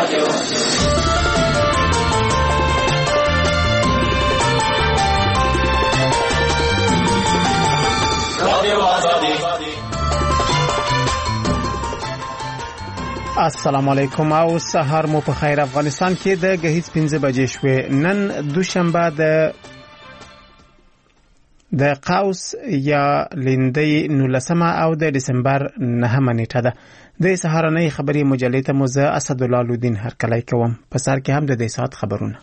السلام علیکم او سهار مو په خیر. افغانستان کې د غهیز 15 بجې شوې. نن دوشنبه د قوس یا لیندۍ 19 او د دسمبر 9 نیټه ده. د سهارنۍ خبري مجلې ته مو زه اسد الله لودین هرکلی کوم. په سر کې هم د دې ساعت خبرونه.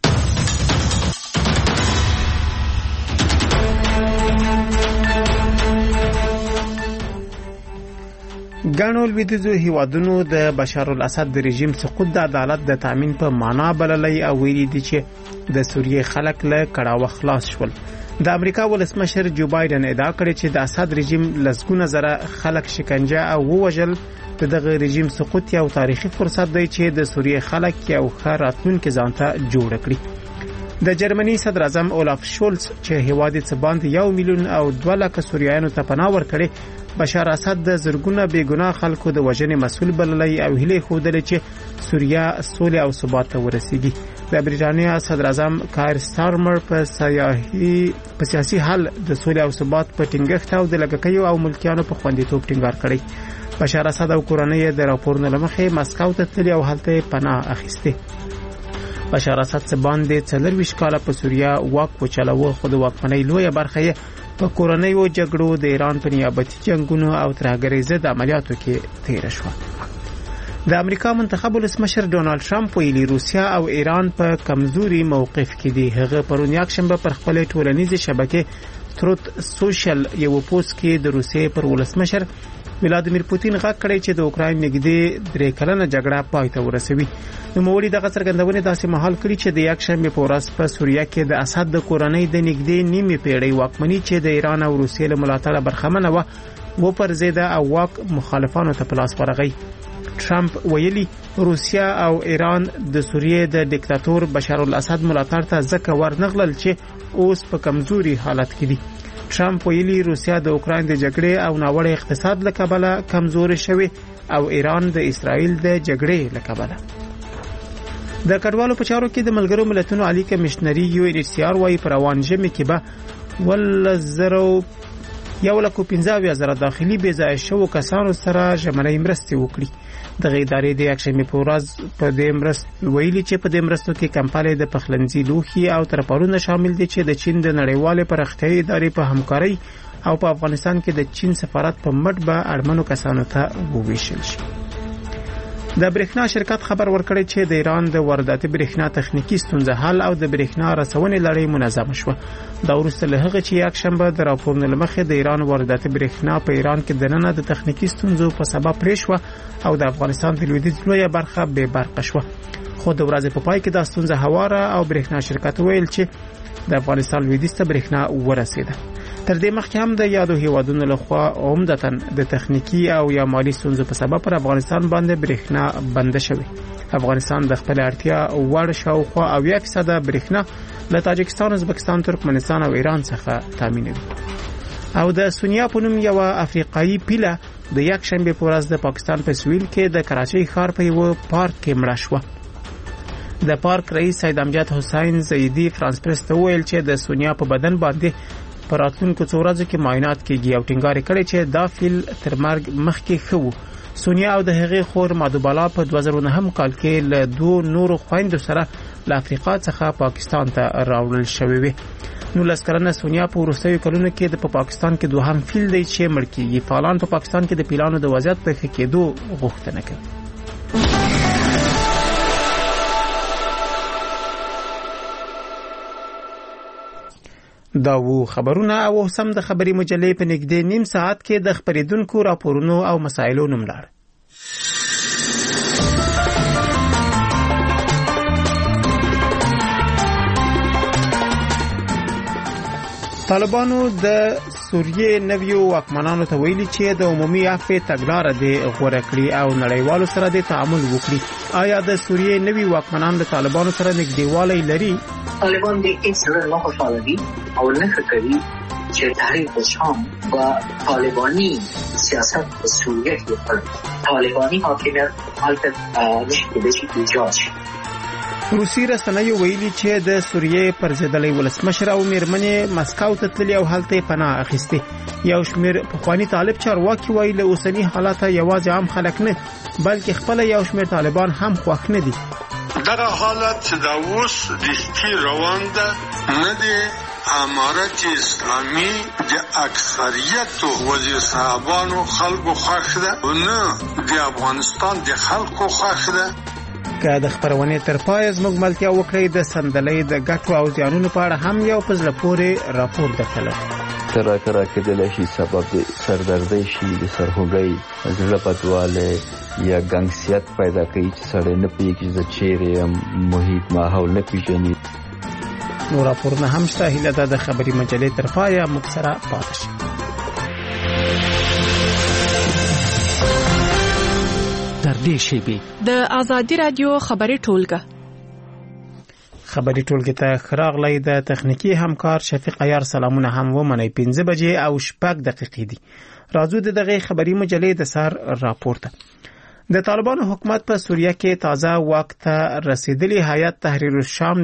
ګڼو لویدیځو هیوادونو د بشار الاسد د رژیم سقوط د عدالت د تامین په معنا بللی او ویلي دي چې د سوریې خلک له کړاوه خلاص شول. د امریکا ولسمشر جو بایدن ادعا کړې چې د اسد رژیم لسګونه زره خلک شکنجه او ووژل. دغه رژیم سقوط یو تاریخي فرصت دی چې د سوریې خلک یو ښه راتلونکي ځان ته جوړ کړي. د جرمني صدر اعظم اولاف شولز چې هیواد یې څه باندې 1 میلیون او 2 لک سوریایانو ته پناه ورکړي، بشار اسد د زرګونه بېګناه خلکو د وژنې مسؤل بللی او هیله خوده چې سوریه سولې او ثبات ته ورسیږي. د بریټانیا صدر اعظم کایر سټارمر په سیاسي حل د سولې او ثبات په ټینګښت او د لګکیو او ملکیانو په خوندیتوب ټینګار کړی. بشار اسد او کورنۍ د راپورونو لمخې مسکو ته تللي او هلته پناه اخیسته. بشار اسد څه باندې 24 کاله په سوریه واک وچلوه، خو د واکمنۍ لویه برخه یې په کورنیو جګړو، د ایران په نیابتي جنگونو او ترهګرۍ ضد عملیاتو کې تیر شو. د امریکا منتخب ولسمشر ډونالد ټرمپ ویلي روسیا او ایران په کمزوري موقف کې دي. هغه پرون یکشنبه پر خپل ټولنیزې شبکې تروت سوشل یو پوسټ کې د روسیې پر ولسمشر ولادیمیر پوتین غږ کړی چې د اوکراین نږدې 3 کلنه جګړه پای ته ورسوي. نوموړي دغه څرګندونه داسې مهال کړې چې د یکشنبه په ورځ په سوریه کې د اسد د کورنۍ د نږدې نیمه پیړۍ واکمني چې د ایران او روسیې له ملاتړه برخمنه و پر ضد او واک مخالفانو ته پلاس ورغی. ټرمپ ویلي روسیا او ایران د سوریې د ډیکټاتور بشار الاسد ملاتړ ته ځکه ورنغلل چې اوس په کمزوري حالت کې دي. ټرمپ ویلي روسیا د اوکراین د جګړې او ناوړه اقتصاد له کبله کمزوري شوی او ایران د اسرائیل د جګړې له کبله. د کډوالو په چارو کې د ملګرو ملتونو عالی کمشنري UNHCR وايي پر روان ژمي کې به 1,15,000 داخلي بې ځای شوو کسانو سره ژمنۍ مرستې وکړي. دغه ادارې د یکشنبه په ورځ په دې مرستو ویلي چې په دې مرستو کې کمپالې د پخلنځي لوښي او ترپارونه شامل دي چې د چین د نړیوالې پراختیایي ادارې په همکارۍ او په افغانستان کې د چین سفارت په مټ به اړمنو کسانو ته وویشل شي. د برېښنا شرکت خبر ورکړی چې د ایران د وارداتي برېښنا تخنیکی ستونزه حل او د برېښنا رسونې لړۍ منظمه شوه. دا وروسته له هغه چې یکشنبه د راپورونو لمخې د ایران وارداتي برېښنا په ایران کې دننه د تخنیکی ستونزو په سبب پرې شوه او د افغانستان د لویدیځ لویه برخه بې برقه شوه. خو د ورځې په پای کې دا ستونزه هواره او برېښنا شرکت ویل چې د افغانستان لویدیځ ته برېښنا ورسېده. تر دې مخکې هم د یادو هیوادونو لخوا عمدتاً د تخنیکی او یا مالی ستونزو په سبب پر افغانستان باندې برېښنا بند شوه. افغانستان د خپل اړتیا وړ شاوخوا 80% برېښنا له تاجکستان، ازبکستان، ترکمنستان او ایران څخه تامینوي. او د سونیا په نوم یو افریقایي پیله د یکشنبه په ورځ د پاکستان په سویل کې د کراچۍ ښار په یو پارک کې مړه شوه. د پارک رئیس سید امجد حسین زیدی فرانس پریس ته ویل چې د سونیا په بدن باندې پر راتلونکو څو ورځو کې معاینات کېږي او ټینګار کړي چې دا فیل تر مرګ مخکې ښه. سونیا او د هغې خور مادوبالا په 2009 کال کې له 2 نورو خويندو سره له افریقا څخه پاکستان ته راوړل شوې وي. 19 کلنه سونیا په وروستیو کلونو کې د پاکستان کې دوهم فیل دی چې مړ کېږي. فعالان په پاکستان کې د پیلانو د وضعیت په ښه کېدو غوښتنه کوي. دا وو خبرونه او سم د خبري مجلې په نږدې نیم ساعت کې د خبرېدونکو راپورونو او مسایلو نوملړ. طالبانو د سوریې نویو واکمنانو ته ویلي چې د عمومي عفو تګلاره د غوړه کړی او نړیوالو سره د تعامل وکړي. آیا د سوریې نوی واکمنان د طالبانو سره نږدېوالی لري؟ طالبان د هیڅ سره نه خوشاله دي او نه کوي که تحریر الشام و طالبانی سیاست سوریه که طالبانی حاکمیت حالت نشده بشی ایجاد شد. روسي رسنیو ویلي چې د سوریې پر ضدلې ولسمشر او میرمنې مسکو ته تللي او هلته پناه اخیستي. یو شمېر پخوانی طالب چارواکي وایي له اوسني حالات یوازې عام خلک نه بلکې خپل یو شمېر طالبان هم خوښ نه دي. دغه حالت چې دا اوس رښتې روان ده نه دی امارت اسلامي د اکثریت وزیر صاحبانو خلکو خوښ ده او نه د افغانستان د خلکو خوښ ده. که د خبرونې تر پای زموږ ملتیا وکړي د سندلۍ د ګټو او زیانونو په اړه هم یو په زړه پورې راپور درکړل. تر کېدلی شي سبب د سردردۍ شي، د سرخوږۍ، زړه بدوالی یا ګنګسیت پیدا کوي چې سړی نه پوهېږي چې زه چیرې یم، محیط ماحول نه پېژني. نور راپورونه هم شته. هیله ده د خبري مجلې تر پایه موږ سره پاتې شئ. در دې شیبې د آزادي رادیو خبري ټولګه ته خراغلی د تخنیکی همکار شفیق عیار سلامونه هم ومنئ. 5 بجې او 6 دقیقې دي. راځو دغه خبري مجلې د سر راپورته. د طالبانو حکومت په سوریه کې تازه واک ته رسیدلی هیئت تحریر الشام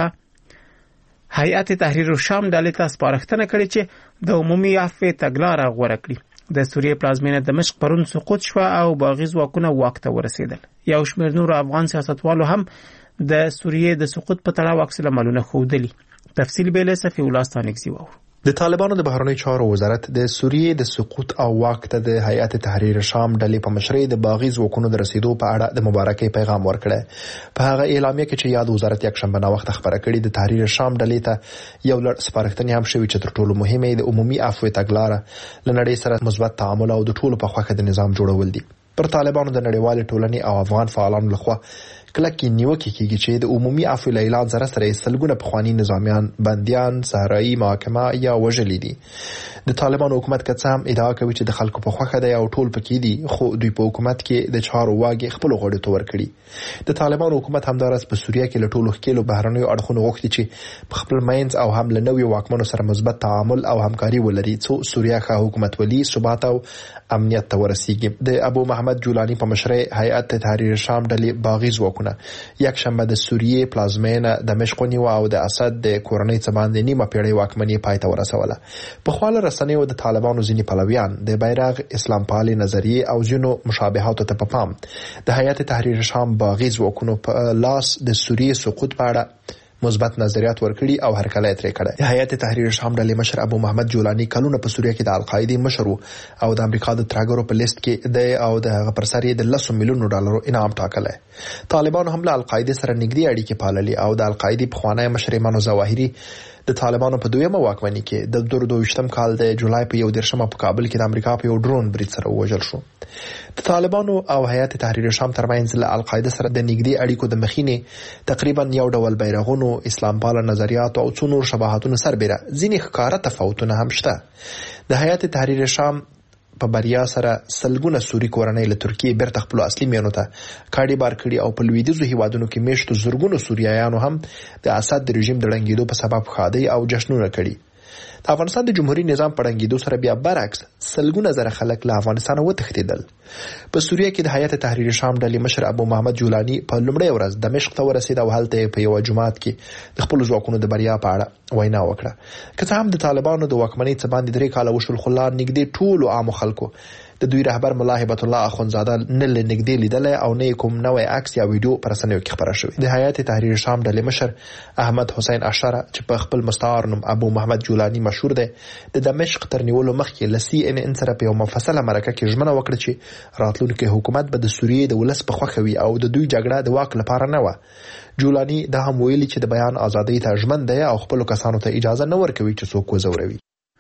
ډلې ته سپارښتنه کړې چې د عمومي عفو تګلاره غوره کړي. د سوریې پلازمینه دمشق پرون سقوط شو او باغي ځواکونه واک ته ورسېدل. یو شمېر نور افغان سیاستوالو هم د سوریې د سقوط په تړاو عکس العملونه ښودلي. تفصیل به له صفي الله ستانکزي وو. د طالبانو د بهرنی چارو وزارت د سوریې د سقوط او واک ته د هیئت تحریر شام ډلې په مشرۍ د باغي ځواکونو د رسیدو په اړه د مبارکۍ پیغام ورکړی. په هغه اعلامیه کې چې یاد وزارت یک شنبه نا وخت خبره کړې د تحریر شام ډلې ته یو لړ سپارښتنې هم شوي چې تر ټولو مهمه د عمومي عفو تګلاره لنړۍ سره مثبت تعامل او د ټولو په خوښه د نظام جوړول دي. پر طالبانو د نړیوال ټولنې او افغان فعالانو لخوا کلکې نیوکې کیږي چې د عمومي عفو اعلان سره سلګونه پخوانی نظامیان، بندیان، صحرایي محاکمه یا وژلي دي. د طالبانو حکومت کڅام ادعا کوي چې د خلکو په خوخه دی او ټول پکې دي، خو دوی په حکومت کې د چارو واګي خپل غوړي تور کړی. د طالبانو حکومت همدارس په سوریه کې له ټولو ښکېلو بهرنیو اړخونو غوښتي چې په خپل مینځ او هم له نویو واکمنو سره مثبت تعامل او همکاري ولري څو سوریه ښه حکومت ولي ثبات او امنیت ته ورسیږي. د ابو محمد جولانی په مشرۍ هیئت تحریر شام ډلې باغي ځواکونه یک شنبه د سوریې پلازمینه دمشق نیو او د اسد د کورنۍ څخه باندې نیمه پیړۍ واکمنۍ پای ته ورسوله. په خواله رسنیو د طالبانو ځینی پلویان د بیرغ اسلام پالي نظریه او ځینو مشابهاتو ته په پام د هیئت تحریر شام باغي ځواکونو په لاس د سوریې سقوط په اړه مثبت نظریات ورکړي او هرکلی ترې کړی. د هیئت تحریر شام ډلې مشر ابو محمد جولانی کلونه په سوریه کې د القاعده مشر او د امریکا د ترګرو په لیست کې د او د هغه پر سر د 10 میلیون ډالرو انعام ټاکلی. طالبانو هم له القاعده سره نږدې اړیکې پاللې او د القاعده پخوانی مشر ایمان ظواهری د طالبانو په دویمه واکمنۍ کې د 2022م کال د جولای په 1 په کابل کې د امریکا په یو ډرون برید سره وژل شو. د طالبانو او هیئت تحریر شام ترمنځ له القاعده سره د نږدې اړیکو د مخینې تقریبا یو ډول بیرغونو، اسلام پال نظریات او څو نور شباهتونو سربېره ځینې ښکاره تفاوتونه هم شته. د هیئت تحریر شام په بریا سره سلګونه سوري کورنۍ له ترکیې بیرته خپل اصلي میانو ته کاډي بار کړي او په لویدیځو هیوادونو کې میشتو زورګونو سوریایانو هم د اسد د رژیم د ړنګېدو په سبب خادي او جشنونه کړي. د افغانستان د جمهوریت نظام په ړنګېدو سره بیا برعکس سلګونه زره خلک له افغانستان وتښتېدل. په سوریه کې د هیئت تحریر شام ډلې مشر ابو محمد جولانی په لومړۍ ورځ دمشق ته ورسېد او هلته په یو جماعت کې د خپل ځواکونو د بریا په اړه وینا وکړه. که څه هم د طالبانو د واکمنۍ څخه باندې 3 کاله وشول، خو لا نږدې ټولو عام خلکو د دوی رهبر مولا هبت الله اخونزاده نه لنګدې لیدل او نه کوم نوې عکس یا ویډیو پر رسنیو کې خبره شوې. د هیئت تحریر شام ډلې مشر احمد حسین اشاره چې په خپل مستعار نوم ابو محمد جولانی مشهور دی، د دمشق تر نیولو مخکې لسی ان سره په یو مفصله مرکه کې ژمنه وکړه چې راتلونکي حکومت به د سوریې د ولس په خوښه وي او د دوی جګړه د واک لپاره نه و. جولانی دا هم ویلي چې د بیان ازادۍ ته ژمن دی او خپل کسانو ته اجازه نه ورکوي چې څوک وزوروي.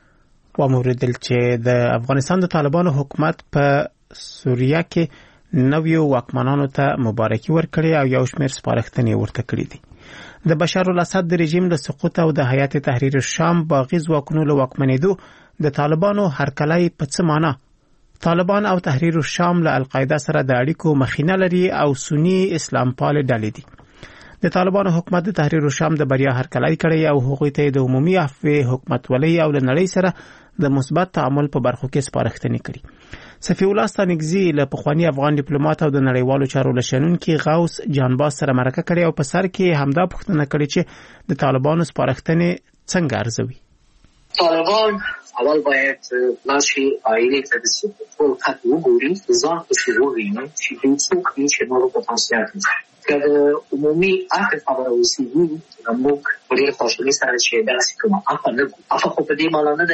وموردل چې د افغانستان د طالبانو حکومت په سوریه کې نویو واکمنانو ته مبارکي ورکړي او یو شمېر سپارښتنې ورته کړې دي. د بشار الاسد د رژیم له سقوط او د هیئت تحریر شام باغي ځواکونو له واکمنېدو د طالبانو هرکلی په څه معنا؟ طالبان او تحریر شام له القاعده سره د اړیکو مخینه لري او سنی اسلام پال ډلې دي. د طالبانو حکومت د تحریر الشام د بریا هرکلی کړی او هغوی ته د عمومي عفو حکومت ولې او له نړۍ سره د مثبت تعامل په برخو کې سپارښتنې کړي. صفی الله ستانکزی له پخوانی افغان ډیپلوماټ او د نړیوالو چارو لشنونکي غوث جانباز سره مرکه کړې او په سر کې همدا پوښتنه کړې چې د طالبانو سپارښتنې څنګه ارزوي. طالبان اول باید ناشی آیلی تدسی ټول خط وګوري ځان په شروع ویني چې دوی څوک دي چې نورو پوتنسیال لري. که د عمومي عقل خبره وسیږي موږ ډېر خوشحالي سره چې داسې کومه عفه نه کوو. عفه خو په دې معنا نه ده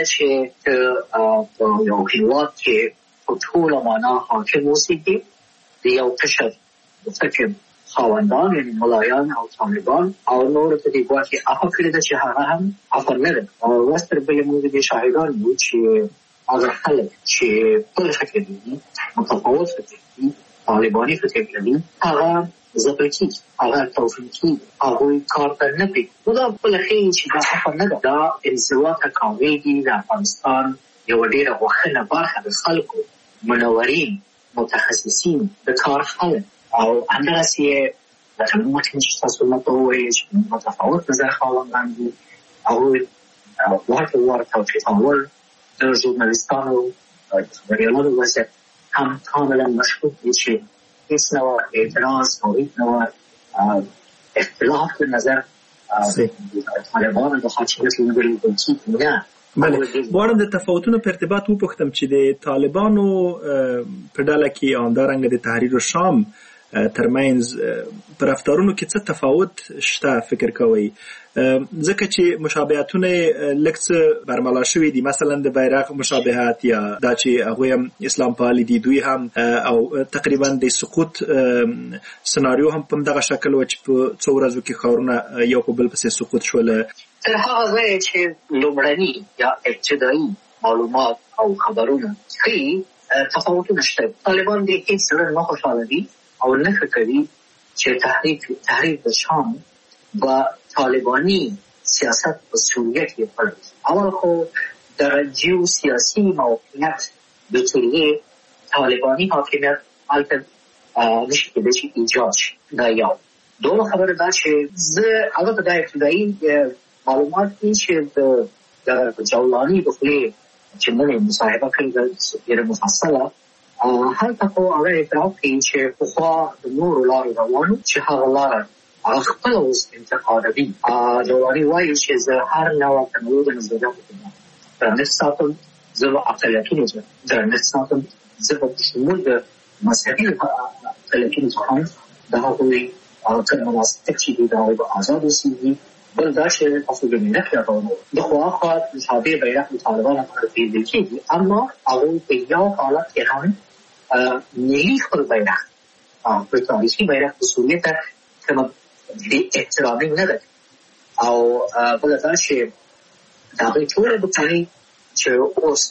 چې په یو هېواد کې په ټوله معنا حاکم اوسېږي د یو قشر د فکر خاوندان یعنی ملایان او طالبان او نور ته دې ګواکې عفه کړې ده چې هغه هم عفه نه ده. وستر بلې موږ د شاهدان یو چې هغه خلک چې بل فکر لري متفاوت فکر لري طالباني فکر لري هغه ځپل کېږي هغه توفیق کېږي هغوی کار ته نه پرېږدي. نو دا بله ښیي چې دا عفه نه ده. دا انزوا ته کامیږي د افغانستان یوه ډېره غوښنه برخه د خلکو منورین متخصصین د کار خلک او همداسې یې لکه مخکې چې تاسو ماته ووایئ چې متفاوت نظر خاوندان دي هغوی ورته ورته تفاول د ژورنالیستانو د خبریالانو وضعیت هم کاملا مشکوک دي چې هیڅ نوع اعتراض او هیڅ نوع اختلاف د نظر طالبانو د حاکمیت له لوري وکړي نه. بله غواړم د تفاوتونو په ارتباط وپوښتم چې د طالبانو په ډله کې همدارنګه د تحریر الشام ترمنځ پر رفتارونو کې څه تفاوت شته فکر کوئ؟ ځکه چې مشابهتونه لږ څه برملا شوي دي، مثلا د بیرغ مشابهت یا دا چې هغوی هم اسلام پالي دي، دوی هم او تقریبا د سقوط سناریو هم په همدغه شکل و چې په څو ورځو کې ښارونه یو په بل پسې سقوط شول. تر هغه ځایه چې لومړني یا ابتدایي معلومات او خبرونه ښیي تفاوتونه شته. طالبان د هېڅ زړه نه خوشحاله دي او نه کوي چې تحریر الشام و طالبانی سیاست په سوریه کې پرد. اول خو درجی و سیاسی موقعیت د سوریه طالبانی حاکمیت هلته نشي کېدای چې ایجاد شي. دا یو. دومره خبره دا چې زه البته دا ابتدایي معلومات دي چې د جولاني د خولې چې موږ مصاحبه کړې ده ډېره مفصله هلته خو هغه اعتراف کوي چې پخوا د نورو لارو روانو چې هغه لاره هغه خپله اوس انتقادوي. جولاني وایي چې زه هر نوع تنوع د نظریاتو درنښت ساتم، زه به اقلیتونو ته درنښت ساتم، زه به په شمول د مذهبي اقلیتونو څخه هم د هغوی که مناسک چې دي د هغوی به آزاد اوسېږي. بل دا چې تاسو د ملت لپاره د خواخوا مشابه بیرغ د طالبانو لپاره پیژندل کېږي، اما هغوی په یو حالت کې هم ملي خپل بیرغ په تاریخي بیرغ د سوریې ته کومه بې احترامي نه ده. او بله دا چې د هغوی ټوله دښمني چې اوس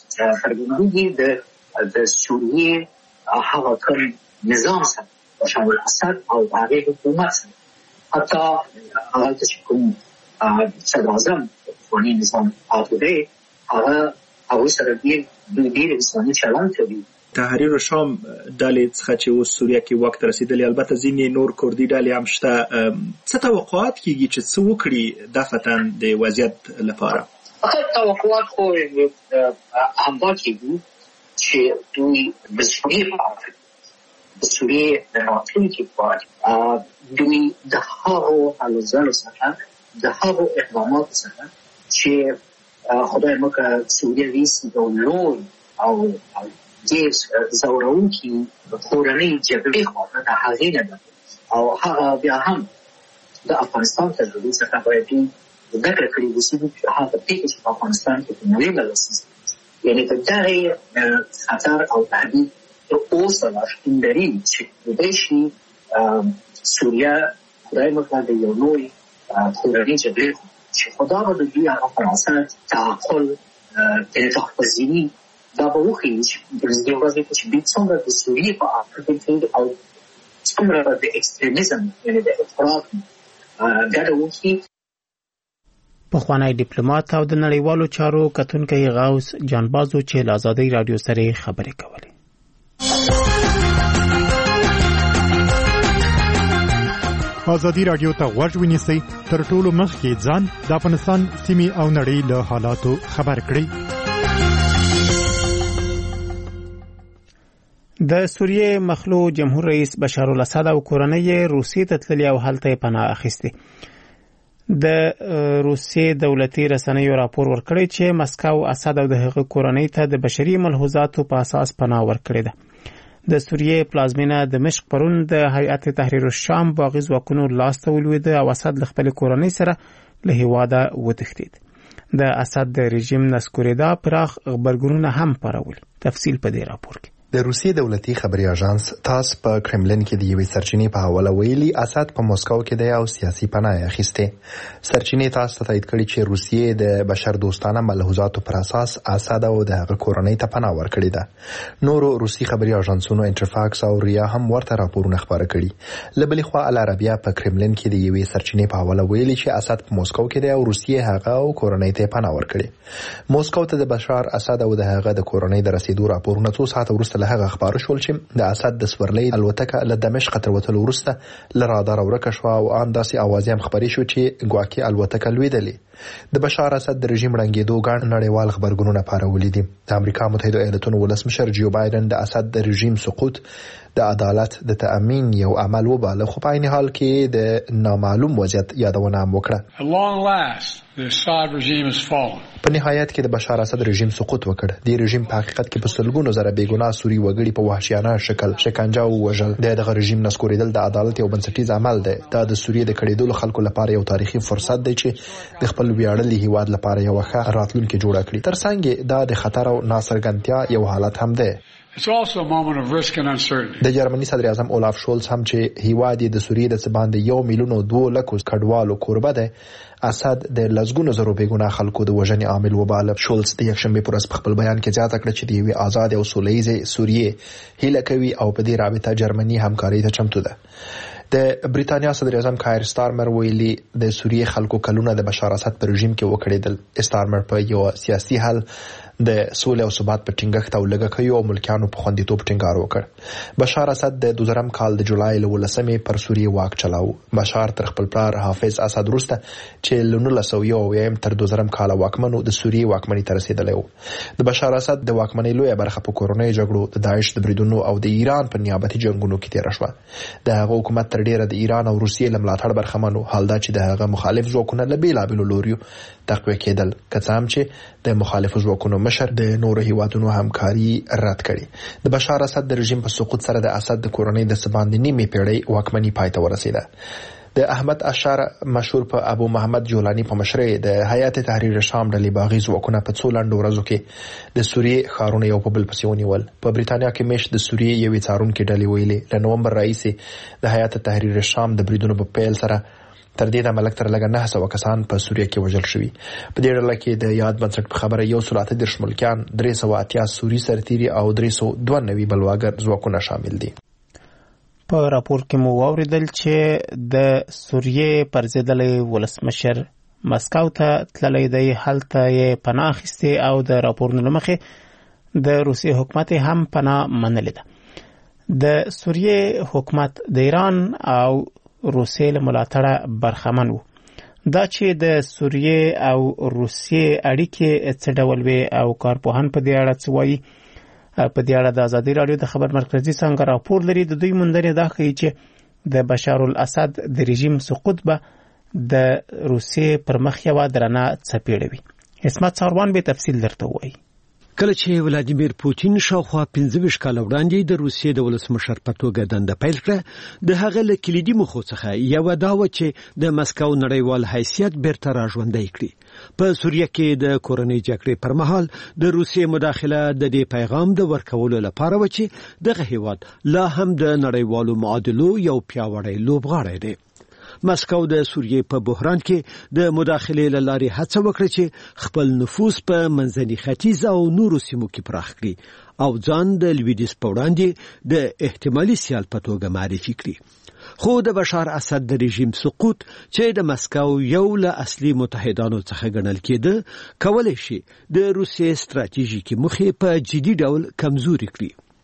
څرګندېږي د سوریې هغه کوم نظام سره بشار الاسد او د هغې حکومت سره حتی هغلته چې کوم صدراعظم افغاني نظام آتوده هغوی سره ډېر انساني چلند کوي. تحریر الشام ډلې څخه چې اوس سوریه کې واک ته رسېدلې، البته ځینې نور کردي ډلې هم شته. څه توقعات کېږي چې څه وکړي دفعتاً د وضعیت لپاره؟ توقعات خو همدا کېږي چې دوی د سوریې په اړه د سوریې د راتلونکي په اړه دوی د هغو هلو ځلو څخه د هغو اقداماتو څخه چې خدای مکړه سوریه ویسي یو لوی او ډېر ځورونکي کورنۍ جګړې خواته د هغې نه ده. او هغه بیا هم د افغانستان تجربې څخه باید دوی زده کړه کړې وسي چې هغه پېښې چې په افغانستان کې په نړۍ لاسیز یعنې په دغې خطر او تهدید تر اوسه لا شتون لري چې کېدای شي سوریه خدای مکړه د یو لوی کورنۍ جګړې چې خدا به د دوی هغه فرصت تعقل انعطاف پذیري دا به وښیي چې د دې ورځې چې دوی څومره د سوریې په اړه فکر او څومره د ایکستریمیزم یعنې د افراط ګډه وکړي. پخوانی ډیپلوماټ او د نړیوالو چارو کتونکی غوث جانبازو چې له آزادۍ راډیو سره خبرې کولې. ازادي رادیو ته غوږ ونیسئ، تر ټولو مخکې ځان د افغانستان سیمې او نړۍ له حالاتو خبر کړئ. د سوریې مخلوع جمهور رئیس بشار الاسد او کورنۍ روسیې ته تللي او هلته پناه اخیستې. د روسیې دولتي رسنیو راپور ورکړی چې مسکو اسد او د هغه کورنۍ ته د بشري ملحوظاتو په اساس پناه ورکړې ده. د سوریې پلازمینه دمشق پرون د هیئت تحریر الشام باغي ځواکونو لاسته ولوېده او اسد له خپل کورنۍ سره له هیواده وتښتېد. د اسد د رژیم نسکورېدا پراخ خبرګونونه هم خپرول. تفصیل په دې راپور کې. د روسیې دولتي خبري اژانس تاس په کرملین کې د یوې سرچینې په حواله ویلي اسد په مسکو کې د یو سیاسي پناه اخیسته. سرچینې تاس ته تایید کړي چې روسیې د بشر دوستانه ملحوظاتو پر اساس اسد او د هغه کورنۍ ته پناه ورکړې ده. نورو روسي خبري اژانسونو انټرفاکس او ریا هم ورته راپورونه خبره کړي. لبلې خوا العربیه په کرملین کې د یوې سرچینې په حواله ویلي چې اسد په مسکو کې د روسیې هغه او کورنۍ ته پناه ورکړي. مسکو ته د بشار اسد او د هغه د کورنۍ د رسیدو راپورونه څو ساعت وروسته هغه خبر شول چې د اسد د سورلۍ الوتکه له دمشق تر وتلو وروسته له رادار ورکه شو او ان داسې اوازې هم خبري شو چې ګواکې الوتکه لویدلې. د بشار اسد د رژیم رنګېدو ګڼ نړیوال خبرګونونه خپرولي دي. د امریکا متحده ایالاتونو ولسمشر جو بایدن د اسد د رژیم سقوط د عدالت د تأمین یو عمل وباله، خو په عین حال کې د نامعلوم وضعیت یادونه هم وکړه. په نهایت کې د بشار اسد رژیم سقوط وکړ. د رژیم په حقیقت کې په سلګونو زره بېګناه سوري وګړي په وحشیانه شکل شکنجه او وژل. دغه رژیم نسکورېدل د عدالت یو بنسټیز عمل دی. دا د سوریې د کړېدلو خلکو لپاره یو تاریخي فرصت دی چې د خپل ویاړلي هیواد لپاره یو ښه راتلونکي جوړ کړي. ترڅنګ دا د خطر او ناڅرګندتیا یو حالت هم دی. د جرمني صدر اعظم اولاف شولز هم چې هیواد د سوریې د څه باندې 1,200,000 کډوالو کوربه دی، اسد د لزګونو زرو بیګناه خلکو د وژنې عامل وباله. شولز د یکشنبه پر ورځ په خپل بیان کې زیاته کړه چې د یوې آزاد او سولهییزې سوریې هیله کوي او په دې رابطه جرمني همکاري ته چمتو ده. د بریتانیا صدر اعظم کایر سټارمر ویلي د سوریې خلکو کلونه د بشار اسد پر رژیم کې وکړېدل. سټارمر په یو سیاسي حل د سولې او ثبات په ټینګښت او لګښت او ملکانو په خوندیتوب ټینګار وکړ. بشار اسد د 2000 کال د جولای له 18 پر سوریې واک چلاو. بشار تر خپل پلار حافظ اسد وروسته چې له 1901 تر 2000 کال واکمنو د سوریې واکمنۍ ته رسیدلی و. د بشار اسد د واکمنۍ لویه برخه په کورنۍ جګړو، د داعش د بریدونو او د ایران په نیابتي جنگونو کې تیر شوه. د هغه حکومت تر ډیره د ایران او روسیې له ملاتړ برخمنو، حال دا چې د هغه مخالف ځواکونه له بیلابیلو لوریو تقویه کېدل، که څه هم چې د مخالفو ځواکونو مشر د نورو هیوادونو همکاري رد کړي. د بشار اسد د رژیم په سقوط سره د اسد د کورنۍ د سباندې نیمه پیړۍ واکمنۍ پای ته ورسیده. د احمد اشار مشهور په ابو محمد جولانی په مشرۍ د هیئت تحریر شام ډلې باغي ځواکونه په څو لنډو ورځو کې د سوریې ښارونه یو په بل پسې ونیول. په بریتانیا کې مېشت د سوریې یوې څارونکې ډلې ویلي له نومبر راهیسې د هیئت تحریر شام د بریدونو په پیل سره تر دې د ملک تر لګا 900 کسان په سوریه کې وژل شوي. په دې ډله کې د یاد بنسټ په خبره 130 ملکیان، 380 سوري سرتیري او 392 بلواګر ځواکونه شامل دي. په راپور کې مو واوریدل چې د سوریې پرځېدلې ولسمشر مسکو ته تللی دی، هلته یې پناه اخیستې او د راپورونو له مخې د روسیې حکومت هم پناه منلې ده. د سوریې حکومت د ایران او روسیې له ملاتړه برخمن وو. دا چې د سوریې او روسیې اړیکې څه ډول وي او کارپوهان په دې اړه څه وایي، په دې اړه د ازادي رادیو د خبر مرکزي څنګه راپور لري. د دوی موندنې دا ښیي چې د بشار الاسد د رژیم سقوط به د روسیې پر مخ یوه درنه څپېړه وي. اسمت ساروان به تفصیل درته وایي. کله چې ولادیمیر پوتین شاوخوا 15 کال وړاندې د روسیې د ولسمشر په توګه دنده پیل کړه، د هغه له کلیدي موخو څخه یو دا و چې د مسکو نړیوال حیثیت بیرته راژوندی کړي. په سوریه کې د کورنۍ جګړې پر مهال د روسیې مداخله د دې پیغام د ورکولو لپاره و چې دغه هیواد لا هم د نړیوالو معادلو یو پیاوړی لوبغاړی دی. مسکو د سوریې په بحران کې د مداخلې له لارې هڅه وکړه چې خپل نفوذ په منځني ختیځ او نورو سیمو کې پراخ کړي او ځان د لویدیځ په وړاندې د احتمالي سیال په توګه معرفي کړي. خو د بشار اسد د رژیم سقوط چې د مسکو یو له اصلي متحدانو څخه ګڼل کېده، کولای شي د روسیې ستراتیژیکي موخې په جدي ډول کمزوري کړي.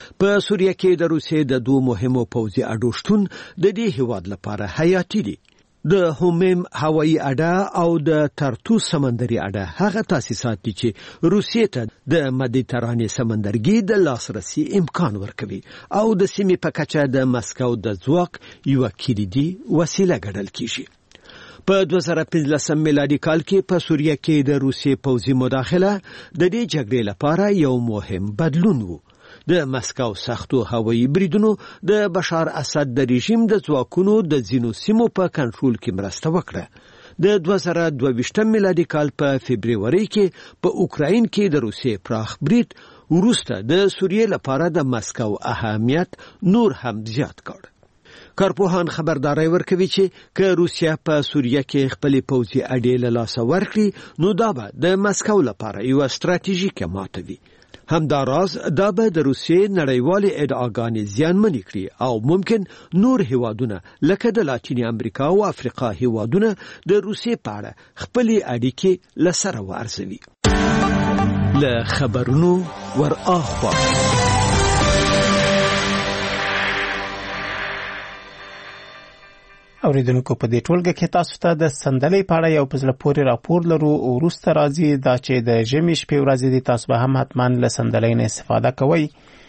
په سوریه کې د روسیې د دوه مهمو پوځي اډو شتون د دې هیواد لپاره حیاتي دي. د هومیم هوایي اډه او د ترتوس سمندري اډه هغه تاسیسات دي چې روسیې ته د مدیترانې سمندرګي د لاسرسي امکان ورکوي او د سیمې په کچه د مسکو د ځواک یو کلیدي وسیله ګڼل کیږي. په 2015 میلادي کال کې په سوریه کې د روسیې پوځي مداخله د دې جګړې لپاره یو مهم بدلون و. د مسکو سختو هوایي بریدونو د بشار اسد د رژیم د ځواکونو د ځینو سیمو په کنټرول کې مرسته وکړه. د 2022 میلادي کال په فبرवरी کې په اوکراین کې د روسیې پراخ برید وروسته د سوریې لپاره د مسکو اهمیت نور هم زیات کړ. کارپوهان خبرداري ورکوي چې که روسیا په سوریه کې خپل پوځي اډې له لاسه ورکړي نو دا به د مسکو لپاره یو ستراتیژیکه ماته وي. همداراز دا به د روسیې نړیوالې ادعاګانې زیانمنې کړي او ممکن نور هیوادونه لکه د لاتینې امریکا او افریقا هیوادونه د روسیې په اړه خپلې اړیکې له سره وارزوي. له خبرونو ور اخوا اوریدونکو په دې ټولګه کې تاسو ته د سندلې په اړه یو په زړه پورې راپور لرو. وروسته راځي دا چې د ژمي شپې ورځې دي تاسو به هم حتما له سندلې نه استفاده کوئ.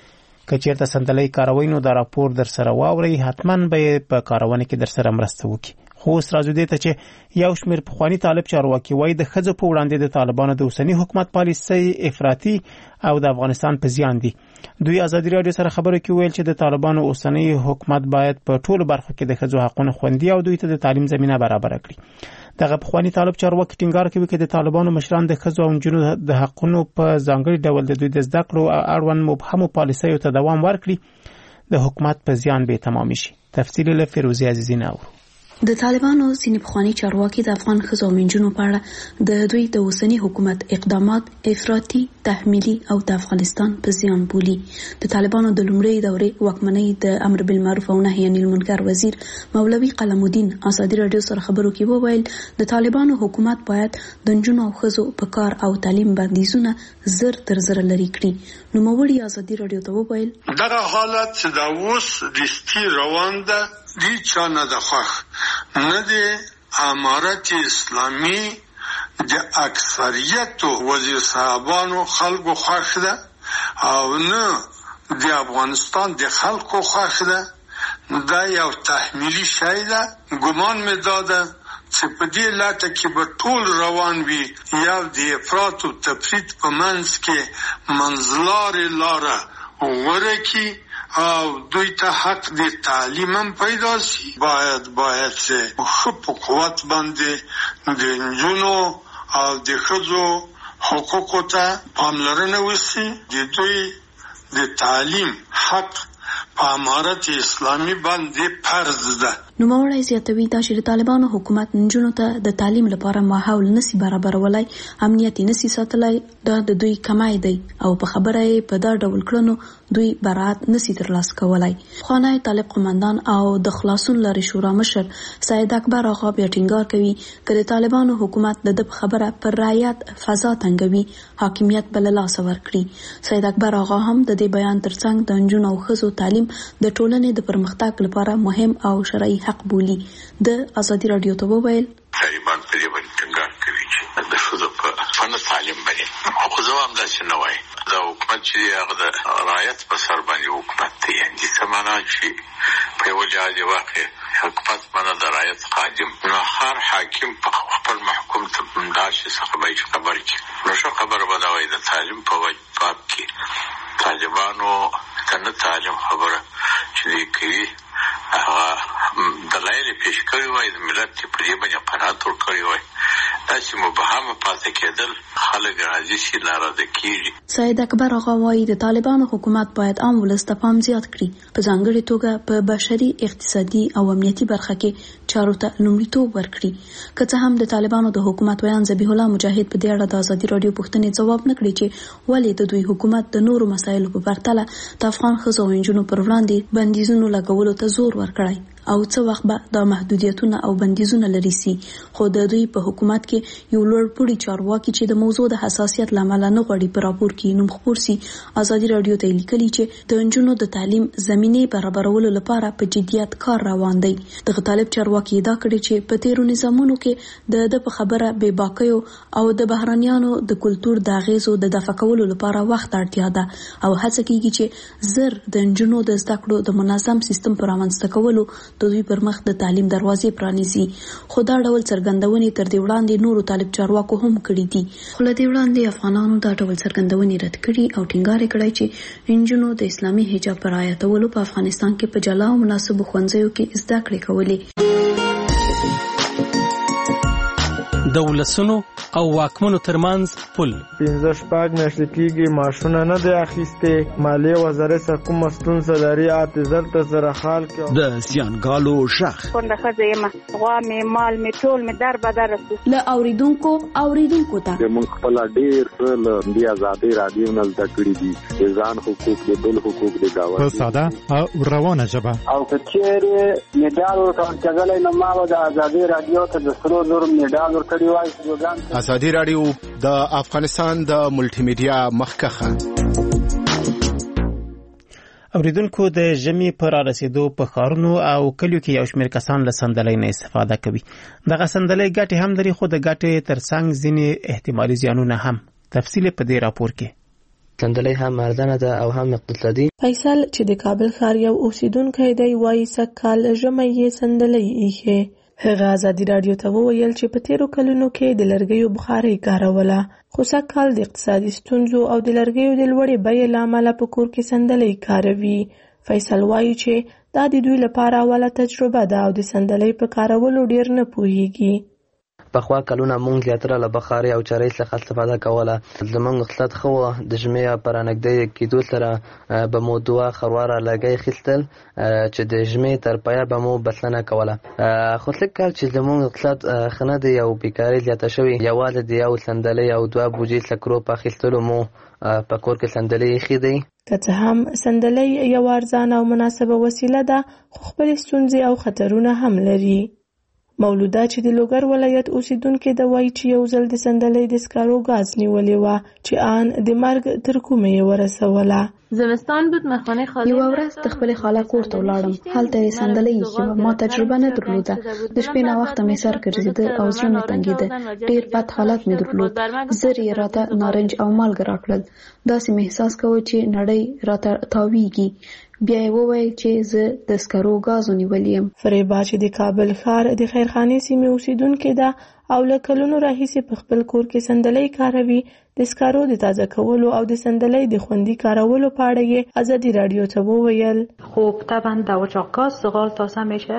که چیرته سندلې کاروئ نو دا راپور در سره واورئ، حتما به په کارونه کې در سره مرسته وکړي. خو اوس راځو دې ته چې یو شمېر پخواني طالب چارواکي وایي د ښځو په وړاندې د طالبانو د اوسني حکومت پالیسۍ افراطي او د افغانستان په زیان دي. دوی ازادي راډیو سره خبرو کې ویل چې د طالبانو اوسنی حکومت باید په ټولو برخو کې د ښځو حقوقونه خوندي او دوی ته د تعلیم زمينه برابر کړي. دغه پخواني طالب چارواکي ټینګار کوي چې د طالبانو مشران د ښځو او نجونو د حقوقونو په ځانګړي ډول د دوی د زده کړو اړوند مبهمو پالیسیو ته دوام ورکړي د حکومت په زیان به تمام شي. تفصیل له فیروزی عزیزی نو. د طالبانو ځینې پخواني چارواکي د افغان ښځو او نجونو په اړه د دوی د اوسني حکومت اقدامات افراطي، تحمیلي او د افغانستان په زیان بولي. د طالبانو د لومړۍ دورې واکمنۍ د امر بالمعروف او نهي عن المنکر وزیر مولوي قلم الدین ازادي راډیو سره خبرو کې وویل د طالبانو حکومت باید د نجونو او ښځو په کار او تعلیم بندیزونه زر تر زر لري کړي. نوموړي ازادي راډیو ته وویل دغه حالت چې دا اوس رښتې روان ده دی چا نه د خوښ نه دی. امارت اسلامي د اکثریت وزیر صاحبانو خلکو خوښ ده او نه د افغانستان د خلکو خوښ ده. دا یو تحمیلي شی ده. ګمان مې داده چې په دې لاته کې به ټول روان وي یو د افراط او تفرید په منځ کې منځلارې لاره غوره کړي او دوی ته حق د تعلیم هم پیدا شي. باید چې ښه په قوت باندې د نجونو او د ښځو حقوقو ته پاملرنه وشي. د دوی د تعلیم حق په امارت اسلامي باندې فرض ده. نوموړی زیاتوي دا چې د طالبانو حکومت نجونو ته د تعلیم لپاره ماحول نسی برابرولای، امنیت نسی ساتلای، دا د دوی کمای دی او په خبره یې په دا ډول کړنو دوی برات نسی ترلاسه کولای. خانه طالب قومندان او د خلاصون لارې شورا مشر سید اکبر آغا بیا ټینګار کوي چې د طالبانو حکومت د خبره پر رعایت فضا تنګوي، حاکمیت بل لاس ورکړي. سید اکبر آغا هم د دې بیان ترڅنګ د نجونو او ښځو تعلیم د ټولنې د پرمختګ لپاره مهم او شرعي حق بولي. د ازادي راډیو ته وویل طالبان په دې باندې ټینګار کوي چې د ښځو په فن تعلیم باندې خو زه هم داسې نه وایم دا حکومت چې هغه د رعایت په سر باندې حکومت دی. یعنې څه معنا چې په یو جهاد واقع حکومت معنا د رعایت خادم نو هر حاکم په خپل محکوم ته داسې څه به خبر کړي. نو ښه خبره به دا وایي د تعلیم په باب کې طالبانو کنه تعلیم خبره چې کوي هغه دلایل پیش کړی وای د ملت په دې باندې قناعت ورکړی وای چې مبهمه پاتې کېدل خلک راځي چې ناراضه کیږي. سید اکبر آغا وایي د طالبانو حکومت باید عام ولس ته پام زیات کړي، په ځانګړي توګه په بشري، اقتصادي او امنیتي برخه کې چارو ته لومړیتوب ورکړي. که څه هم د طالبانو د حکومت ویان ذبیح الله مجاهد په دې اړه د ازادي راډیو پوښتنې ځواب نه کړی چې ولې د دوی حکومت د نورو مسایلو په پرتله د افغان ښځو او نجونو پر وړاندې بندیزونو لګولو ته زور ورکړی او څه وخت به د محدودیتونه او بندیزونه لري سي. خو د دوی په حکومت کې یو لوړ پوړي چارواکي چې د موضوع د حساسیت لامل نه غواړي په راپور کې نوم خپور سي. ازادي رادیو ته لیکلي چې د نجونو د تعلیم زمینه برابرولو لپاره په جديت کار روان دی. د طالب چارواکي دا کړي چې په تیرو نظامونو کې د په خبره بې باکیو او د بهرانيانو د کلچر د اغیزو د دفع کولو لپاره وخت اړتیا ده او هڅه کیږي چې زر د نجونو د زده کړو د منظم سیستم پر رامنځته کولو د دوی پر مخ د تعلیم دروازې پرانیزي. خو دا ډول څرګندونې تر دې وړاندې نورو طالب چارواکو هم کړي دي. خو له دې وړاندې افغانانو دا ډول څرګندونې رد کړي او ټینګار کړی چې نجونو د اسلامي حجاب پر رعایتولو په افغانستان کې په جلا او مناسبو ښوونځیو کې زده کړې کولې. د ولسونو او واکمنو ترمنځ پل 15 میاشتې کېږي ماشونه نه دی اخیستې. مالیې وزارت څخه کومه ستونزه لري اعتذار ته سره حال کې د زیانګالو شخ کونډه ښځه یم غوا مې مال مې ټول مې در بدر رسو له اوریدونکو ته موږ خپل ډېر څه له دې ازادي رادیو نه زده کړي دي ځان حقوق دي بل حقوق دي دا په ساده او روانه ژبه او کچېره میډال ورکړل کېدل نو ما د ازادي رادیو ته د 300 میډال ورکړی. ازادي رادیو د افغانستان د ملټي میډیا مخکخه. اوریدونکو د ژمي پر رسیدو په ښارونو او کلیو کې یو شمېر کسان له صندلۍ نه استفاده کوي. دغه صندلۍ ګټې هم لري خو د ګټې ترڅنګ ځینې احتمالي زیانونه هم. تفصیل په دې راپور کې. صندلۍ هم ارزانه ده او هم اقتصادي. فیصل چې د کابل ښار یو اوسیدونکی دی وایي سږکال ژمی یې صندلۍ ایښې. هغه ازادي رادیو ته وویل چې په تیرو کلونو کې د لرګیو بخارۍ کاروله خو سږکال د اقتصادي ستونزو او د لرګیو د لوړې بیې له امله په کور کې صندلۍ کاروي. فیصل وایي چې دا د دوی لپاره اوله تجربه ده او د صندلۍ په کارولو ډیر نه پوهیږي. پخوا کلونه مونږ زیاتره له بخارۍ او چرۍ څخه استفاده کوله. زمونږ اقتصاد ښه و. د ژمي پر نږدې کېدو سره به مو دوه خرواره لرګی اخیستل چې د ژمي تر پایه به مو بسنه کوله. خو سږکال چې زمونږ اقتصاد ښه نه دی او بیکاري زیاته شوې یوازې د یو صندلۍ او 2 بوجۍ سکرو په اخیستلو مو په کور کې صندلۍ ایښې دی. که څه هم صندلۍ یو ارزانه او مناسبه وسیله ده خو خپلې ستونزې او خطرونه هم لري. مولوده چې د لوګر ولایت اوسیدونکې د وایي چې یو ځل د صندلۍ د سکارو غاز نیولې وه چې آن د مرګ تر کومه یې ورسوله. زمستان بود مخانه خاله یو ورځ د خپل خاله کور ته ولاړم. هلته یې صندلۍ ایښې ما تجربه نه درلوده. د شپې ناوخته مې سر ګرځېده او زړه مې تنګېده. ډېر بد حالت مې درلود. زر یې راته نارنج او مالګه راکړل. داسې مې احساس کوه چې نړۍ راته تاویږي. بیا یې وویل چې زه د سکرو غازو نیولې یم. فریبا چې د کابل ښار د خیرخانې سیمې اوسیدونکې ده او له کلونو راهیسې په خپل کور کې صندلۍ کاروي. د سکرو د تازه کولو او د صندلۍ د خوندي کارولو په اړه یې ازادي رادیو ته وویل. خب طبعا در اجاق گاز زغال تازه میشه.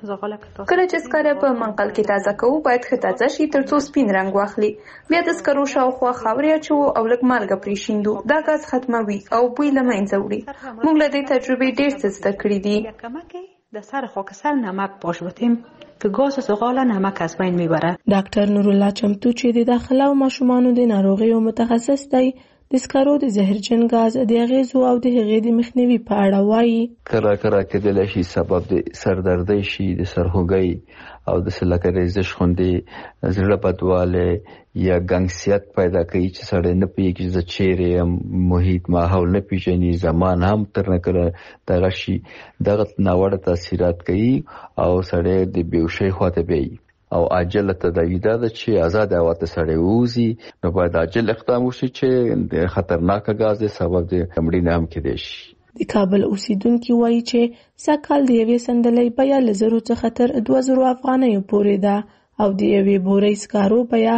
کله چې سکاره په منقل کې تازه کوو باید ښه تازه شي ترڅو سپین رنګ واخلي. بیا د سکرو شاوخوا خاورې اچوو او لږ مالګه پرې شیندو. دا غاز ختموي او بوی له منځه وړي. موږ له دې تجربې ډېر څه زده کړي دي. در سر خاکستر نمک پاشوتیم که گاز زغال نمک از بین میبره. ډاکټر نورالله چمتو چې د داخله او ماشومانو د ناروغیو متخصص دی د سکرو د زهرجن غاز د اغیزو او د هغې د مخنیوي په اړه وایي. کله کېدلی شي سبب د سردردۍ شي د سرهوږۍ او د لکه ریزش غوندې زړه بدوالی یا ګنګسیت پیدا کوي چې سړی نه پوهېږي زه چیرې یم محیط ماحول نه پېژني زمان هم تر نه کله دغه شي دغه ناوړه تاثیرات کوي او سړی د بېهوشۍ خواته بیایي. او عاجل تداوی دا چې آزاد هوا ته سړی ووځي نو باید عاجل اقدام وشي چې د خطرناک غاز سبب د مړینې هم کېدای شي. د کابل اوسیدونکي وایي چې سږکال د یوې صندلۍ بیه له 0 څخه تر 2000 افغانیو پورې ده او د یوې بورۍ سکارو بیه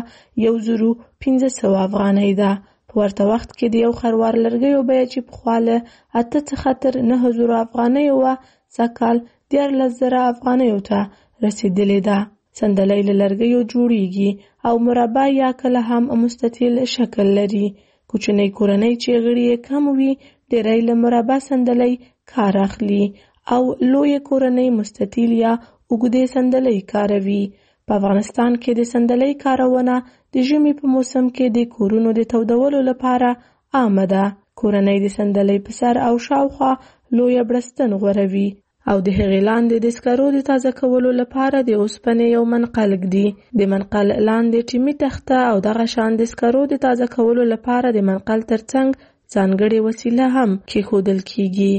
1500 افغانۍ ده. په ورته وخت کې د یو خروار لرګیو بیه چې پخوا له 8 څخه تر 9000 افغانیو وه سږکال 14000 افغانیو ته رسیدلې ده. صندلۍ له لرګیو جوړیږي او مربع یا کله هم مستطیل شکل لري. کوچنۍ کورنۍ چې غړي یې کم وي ډېری له مربع صندلۍ کار اخلي او لویه کورنۍ مستطیل یا اوږدې صندلۍ کاروي. په افغانستان کې د صندلۍ کارونه د ژمي په موسم کې د کورونو د تودولو لپاره عامه ده. کورنۍ د صندلۍ په سر او شاوخوا لویه بړستن غوروي او د هغې لاندې د سکرو د تازه کولو لپاره د اوسپنې یو منقل ږدي. د منقل لاندې ټیمي تخته او دغه شان د سکرو د تازه کولو لپاره د منقل ترڅنګ ځانګړې وسیله هم کېښودل کیږي.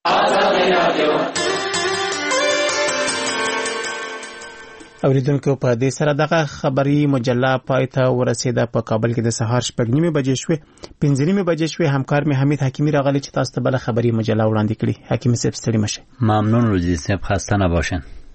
اوریدونکو په دې سره دغه خبري مجله پای ته ورسیده. په کابل کې د سهار 6:30 بجې شوې 5:30 بجې شوې. همکار مې حمید حکیمی راغلی چې تاسو ته بل خبري مجله وړاندې کړي. حکیمی صاحب ستړي مشه. ممنون روزی صاحب، خسته نباشین.